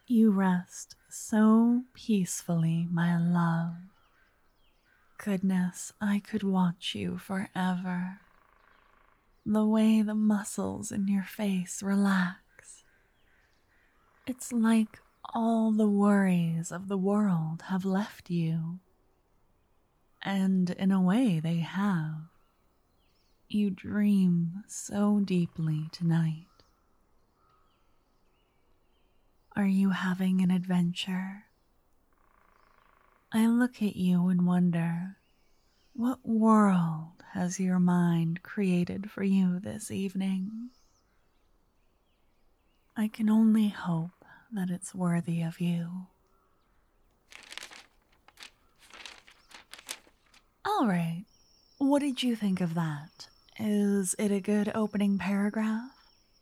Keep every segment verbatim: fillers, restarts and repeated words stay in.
You rest so peacefully, my love. Goodness, I could watch you forever. The way the muscles in your face relax. It's like all the worries of the world have left you. And in a way, they have. You dream so deeply tonight. Are you having an adventure? I look at you and wonder, what world has your mind created for you this evening? I can only hope that it's worthy of you. All right, what did you think of that? Is it a good opening paragraph?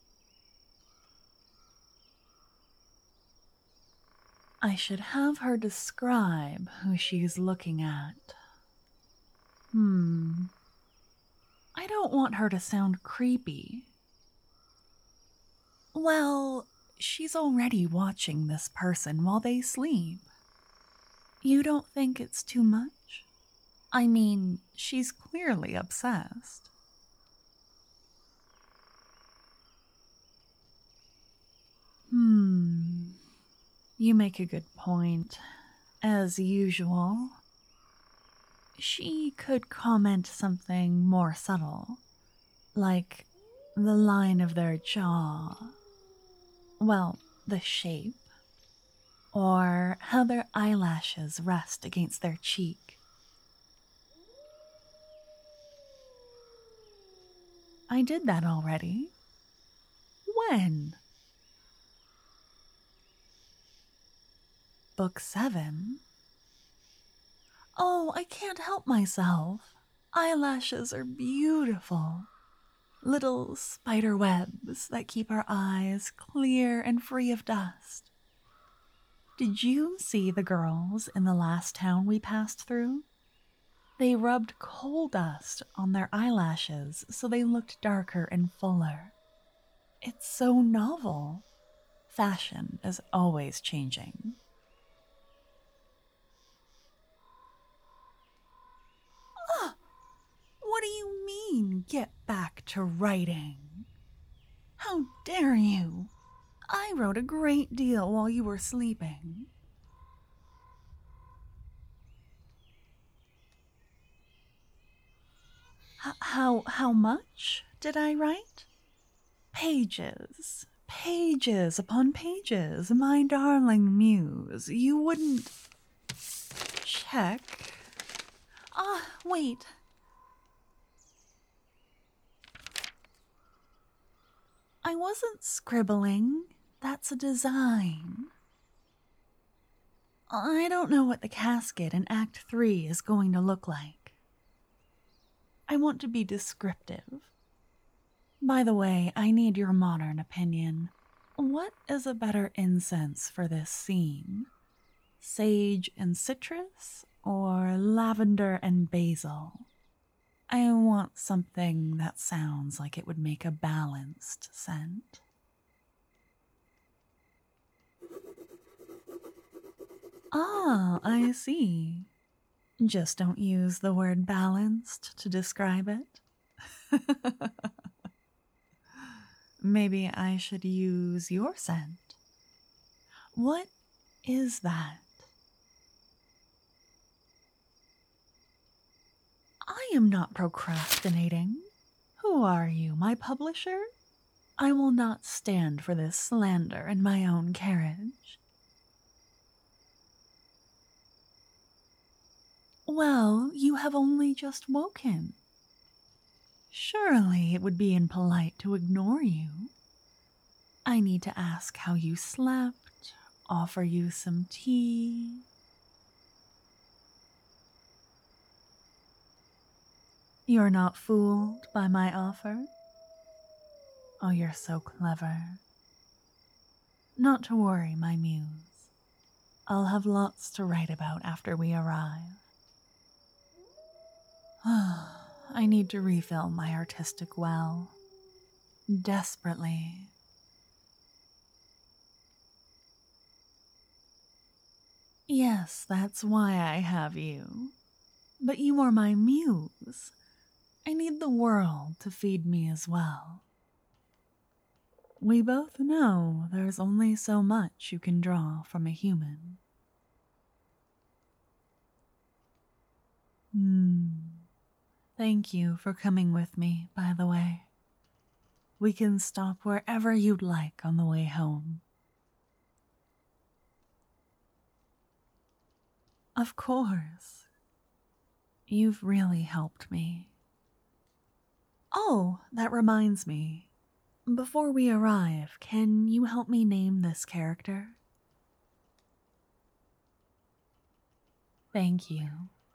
I should have her describe who she's looking at. Hmm. I don't want her to sound creepy. Well, she's already watching this person while they sleep. You don't think it's too much? I mean, she's clearly obsessed. Hmm. You make a good point. As usual. She could comment something more subtle, like the line of their jaw. Well, the shape. Or how their eyelashes rest against their cheek. I did that already. When? Book seven? Oh, I can't help myself. Eyelashes are beautiful. Little spider webs that keep our eyes clear and free of dust. Did you see the girls in the last town we passed through? They rubbed coal dust on their eyelashes so they looked darker and fuller. It's so novel. Fashion is always changing. Ah, what do you mean, get back to writing? How dare you? I wrote a great deal while you were sleeping. H- how, how much did I write? Pages, pages upon pages, my darling muse. You wouldn't... Check. Ah, wait. I wasn't scribbling. That's a design. I don't know what the casket in Act Three is going to look like. I want to be descriptive. By the way, I need your modern opinion. What is a better incense for this scene? Sage and citrus, or lavender and basil? I want something that sounds like it would make a balanced scent. Ah, I see. Just don't use the word balanced to describe it. Maybe I should use your scent. What is that? I am not procrastinating. Who are you, my publisher? I will not stand for this slander in my own carriage. Well, you have only just woken. Surely it would be impolite to ignore you. I need to ask how you slept, offer you some tea. You're not fooled by my offer? Oh, you're so clever. Not to worry, my muse. I'll have lots to write about after we arrive. I need to refill my artistic well. Desperately. Yes, that's why I have you. But you are my muse. I need the world to feed me as well. We both know there's only so much you can draw from a human. Hmm. Thank you for coming with me, by the way. We can stop wherever you'd like on the way home. Of course. You've really helped me. Oh, that reminds me. Before we arrive, can you help me name this character? Thank you.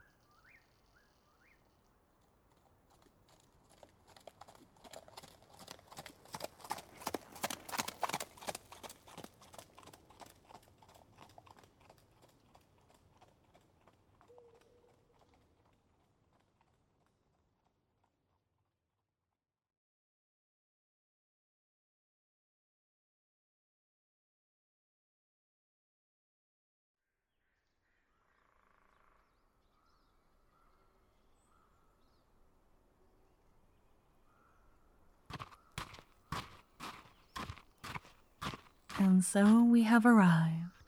And so we have arrived.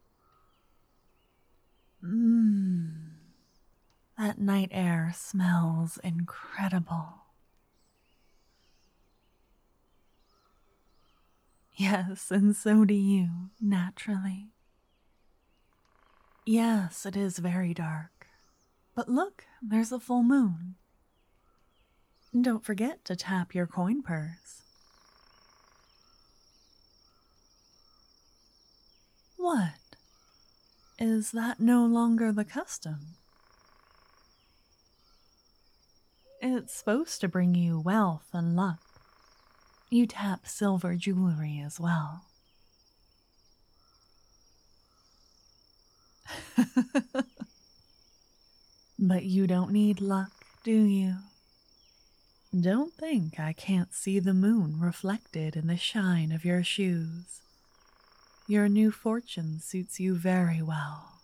Mmm. That night air smells incredible. Yes, and so do you, naturally. Yes, it is very dark. But look, there's a full moon. Don't forget to tap your coin purse. What? Is that no longer the custom? It's supposed to bring you wealth and luck. You tap silver jewelry as well. But you don't need luck, do you? Don't think I can't see the moon reflected in the shine of your shoes. Your new fortune suits you very well.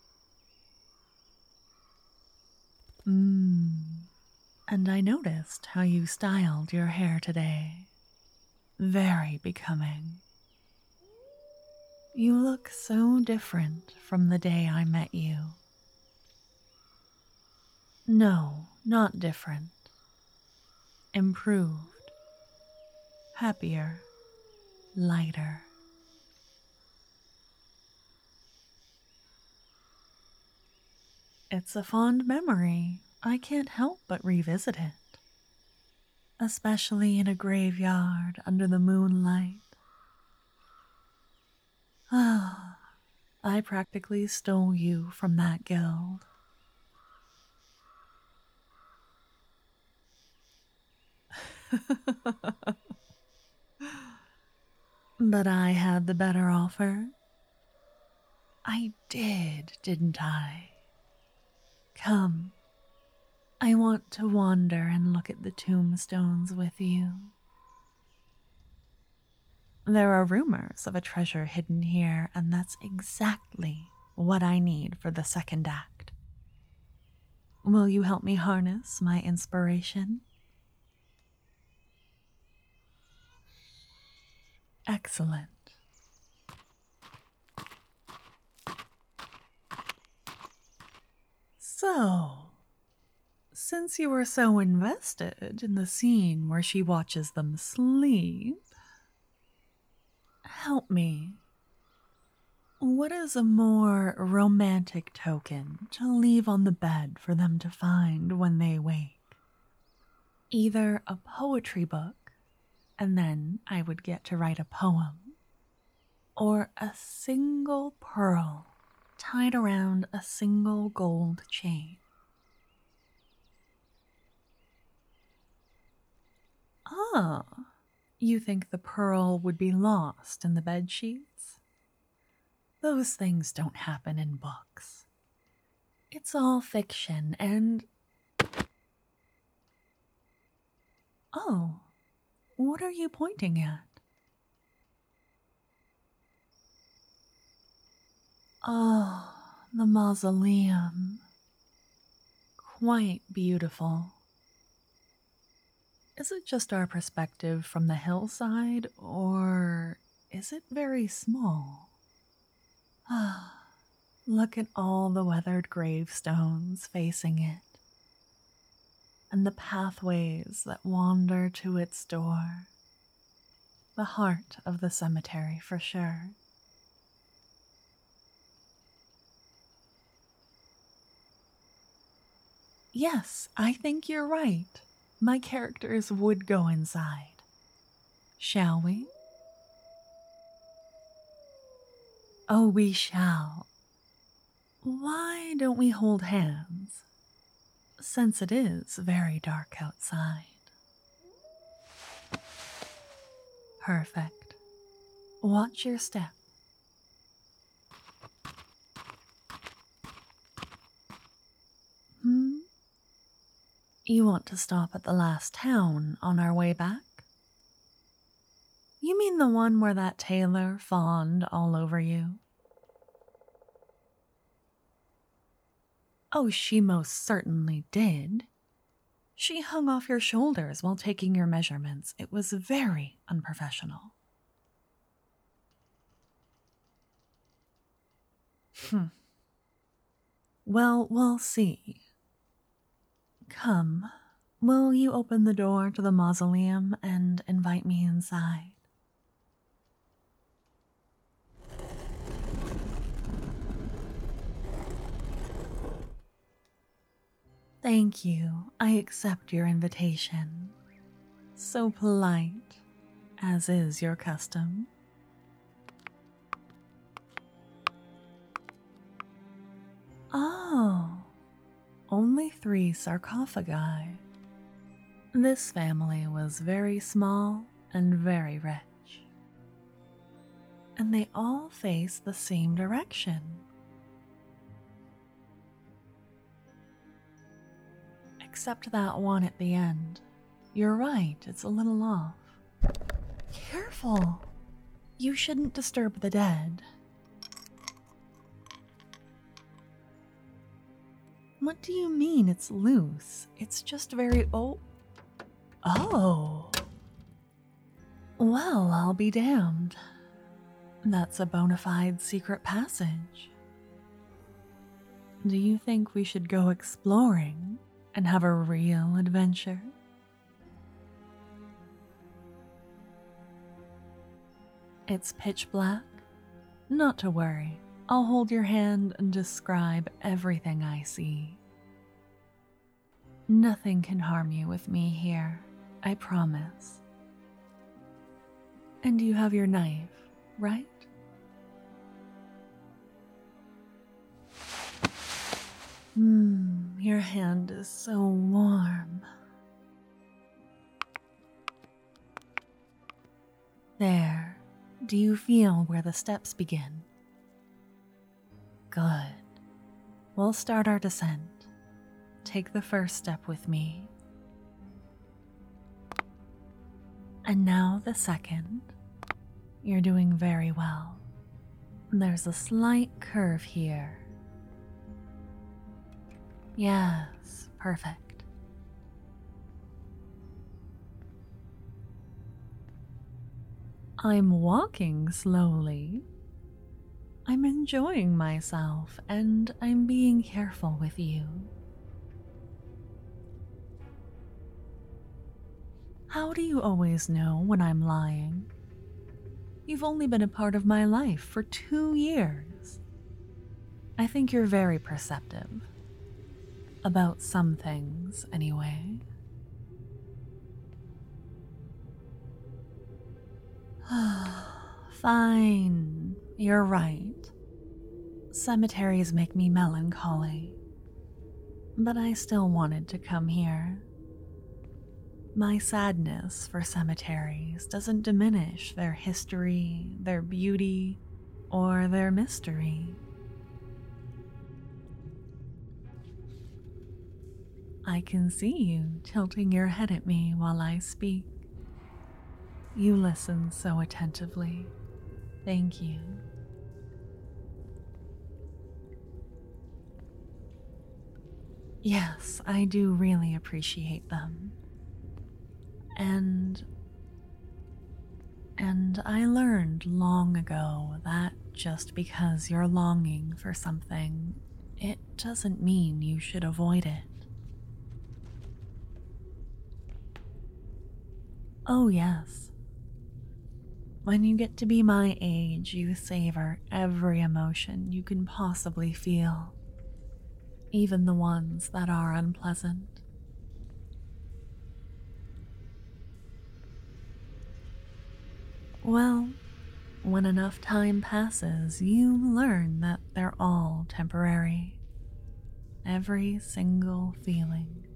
Mmm. And I noticed how you styled your hair today. Very becoming. You look so different from the day I met you. No, not different. Improved. Happier. Lighter. It's a fond memory. I can't help but revisit it. Especially in a graveyard under the moonlight. Ah, I practically stole you from that guild. But I had the better offer. I did, didn't I? Come, I want to wander and look at the tombstones with you. There are rumors of a treasure hidden here, and that's exactly what I need for the second act. Will you help me harness my inspiration? Excellent. So, since you were so invested in the scene where she watches them sleep, help me. What is a more romantic token to leave on the bed for them to find when they wake? Either a poetry book, and then I would get to write a poem, or a single pearl tied around a single gold chain. Ah, you think the pearl would be lost in the bed sheets? Those things don't happen in books. It's all fiction and... Oh, what are you pointing at? Oh, The mausoleum. Quite beautiful. Is it just our perspective from the hillside, or is it very small? Ah, look at all the weathered gravestones facing it, and the pathways that wander to its door. The heart of the cemetery, for sure. Yes, I think you're right. My characters would go inside. Shall we? Oh, we shall. Why don't we hold hands? Since it is very dark outside. Perfect. Watch your step. Hmm? You want to stop at the last town on our way back? You mean the one where that tailor fawned all over you? Oh, she most certainly did. She hung off your shoulders while taking your measurements. It was very unprofessional. Hmm. Well, we'll see. Come, will you open the door to the mausoleum and invite me inside? Thank you. I accept your invitation. So polite, as is your custom. Oh, only three sarcophagi. This family was very small and very rich. And they all face the same direction. Except that one at the end. You're right, it's a little off. Careful! You shouldn't disturb the dead. What do you mean it's loose? It's just very old. Oh. Well, I'll be damned. That's a bona fide secret passage. Do you think we should go exploring and have a real adventure? It's pitch black? Not to worry. I'll hold your hand and describe everything I see. Nothing can harm you with me here, I promise. And you have your knife, right? Mmm, your hand is so warm. There. Do you feel where the steps begin? Good. We'll start our descent. Take the first step with me. And now the second. You're doing very well. There's a slight curve here. Yes, perfect. I'm walking slowly. I'm enjoying myself, and I'm being careful with you. How do you always know when I'm lying? You've only been a part of my life for two years. I think you're very perceptive. About some things, anyway. Fine, you're right. Cemeteries make me melancholy. But I still wanted to come here. My sadness for cemeteries doesn't diminish their history, their beauty, or their mystery. I can see you tilting your head at me while I speak. You listen so attentively. Thank you. Yes, I do really appreciate them. And and I learned long ago that just because you're longing for something, it doesn't mean you should avoid it. Oh, yes. When you get to be my age, you savor every emotion you can possibly feel, even the ones that are unpleasant. Well, when enough time passes, you learn that they're all temporary. Every single feeling.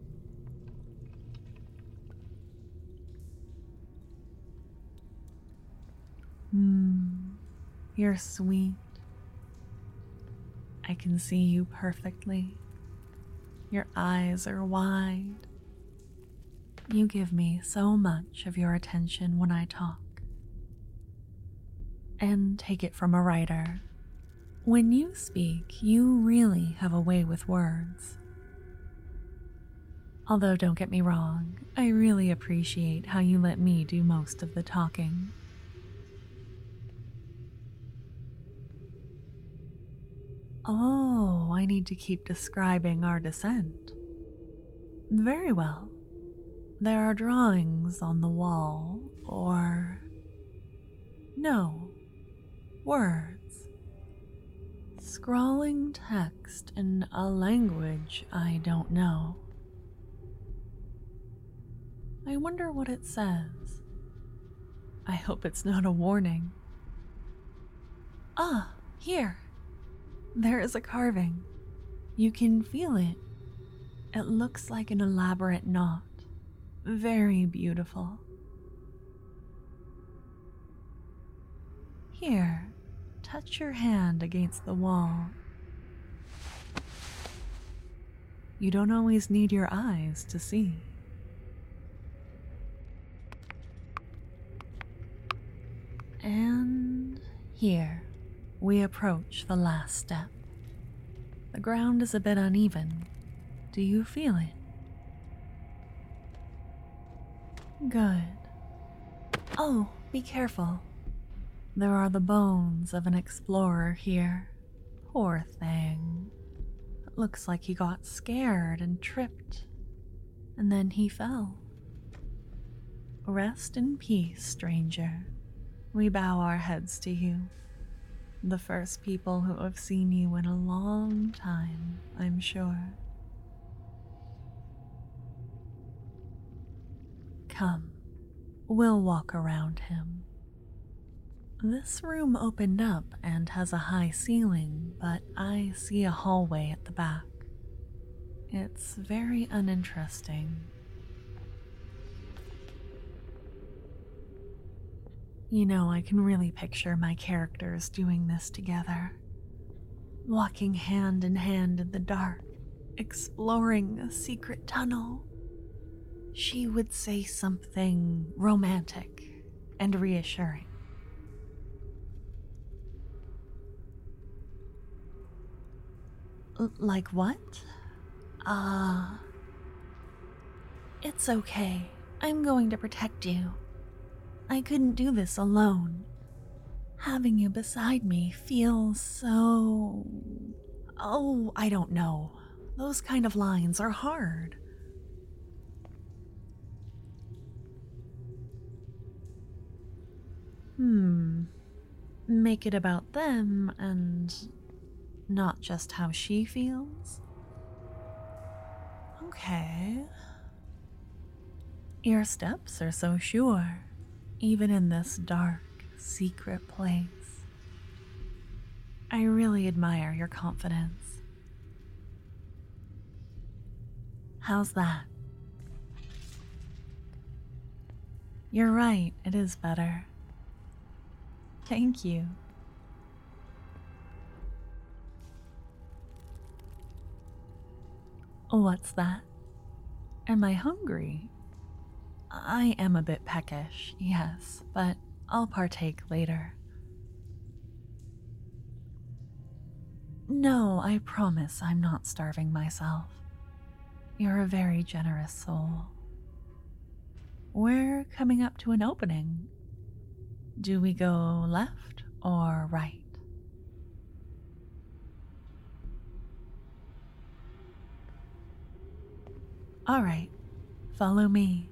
Hmm, you're sweet. I can see you perfectly. Your eyes are wide. You give me so much of your attention when I talk. And take it from a writer. When you speak, you really have a way with words. Although don't get me wrong, I really appreciate how you let me do most of the talking. Oh, I need to keep describing our descent. Very well. There are drawings on the wall, or... no, words. Scrawling text in a language I don't know. I wonder what it says. I hope it's not a warning. Ah, here. There is a carving. You can feel it. It looks like an elaborate knot. Very beautiful. Here, touch your hand against the wall. You don't always need your eyes to see. And here, we approach the last step. The ground is a bit uneven. Do you feel it? Good. Oh, be careful. There are the bones of an explorer here. Poor thing. It looks like he got scared and tripped, and then he fell. Rest in peace, stranger. We bow our heads to you. The first people who have seen you in a long time, I'm sure. Come, we'll walk around him. This room opened up and has a high ceiling, but I see a hallway at the back. It's very uninteresting. You know, I can really picture my characters doing this together. Walking hand in hand in the dark, exploring a secret tunnel. She would say something romantic and reassuring. L- like what? Ah. Uh, it's okay. I'm going to protect you. I couldn't do this alone. Having you beside me feels so... Oh, I don't know. Those kind of lines are hard. Hmm. Make it about them and not just how she feels? Okay. Your steps are so sure, even in this dark, secret place. I really admire your confidence. How's that? You're right, it is better. Thank you. What's that? Am I hungry? I am a bit peckish, yes, but I'll partake later. No, I promise I'm not starving myself. You're a very generous soul. We're coming up to an opening. Do we go left or right? All right, follow me.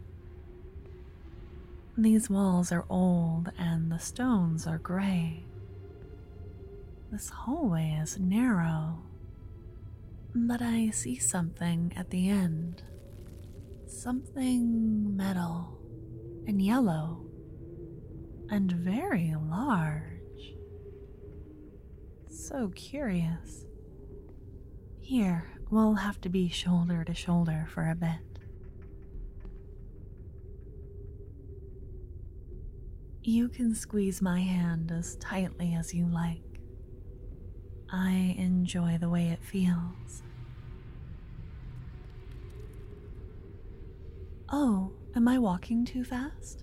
These walls are old and the stones are gray. This hallway is narrow, but I see something at the end. Something metal and yellow and very large. So curious. Here, we'll have to be shoulder to shoulder for a bit. You can squeeze my hand as tightly as you like. I enjoy the way it feels. Oh, am I walking too fast?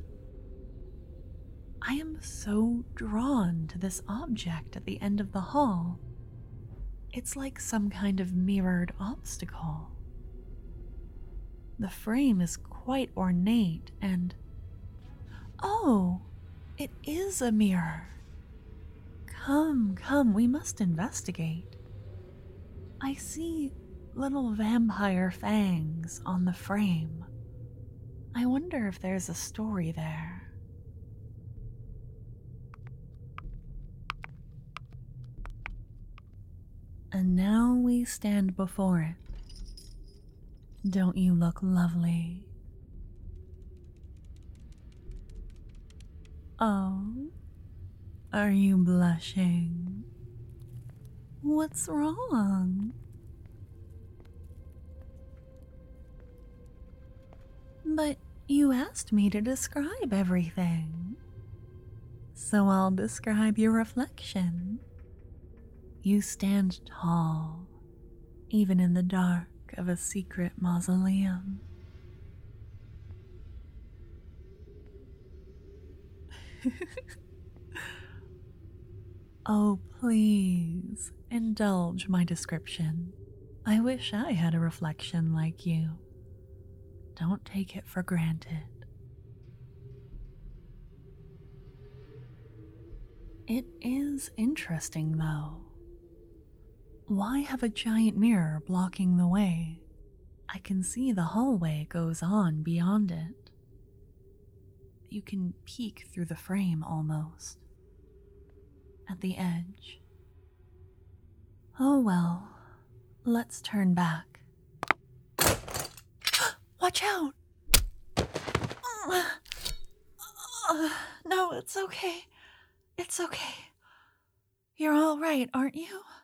I am so drawn to this object at the end of the hall. It's like some kind of mirrored obstacle. The frame is quite ornate and... Oh, it is a mirror. Come, come, we must investigate. I see little vampire fangs on the frame. I wonder if there's a story there. And now we stand before it. Don't you look lovely? Oh, are you blushing? What's wrong? But you asked me to describe everything. So I'll describe your reflection. You stand tall, even in the dark of a secret mausoleum. Oh, please, indulge my description. I wish I had a reflection like you. Don't take it for granted. It is interesting, though. Why have a giant mirror blocking the way? I can see the hallway goes on beyond it. You can peek through the frame almost. At the edge. Oh well, let's turn back. Watch out! Uh, uh, no, it's okay. It's okay. You're all right, aren't you?